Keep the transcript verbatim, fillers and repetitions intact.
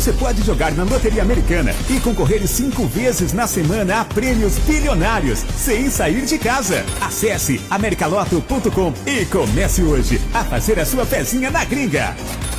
você pode jogar na Loteria Americana e concorrer cinco vezes na semana a prêmios bilionários, sem sair de casa. Acesse americaloto ponto com e comece hoje a fazer a sua pezinha na gringa.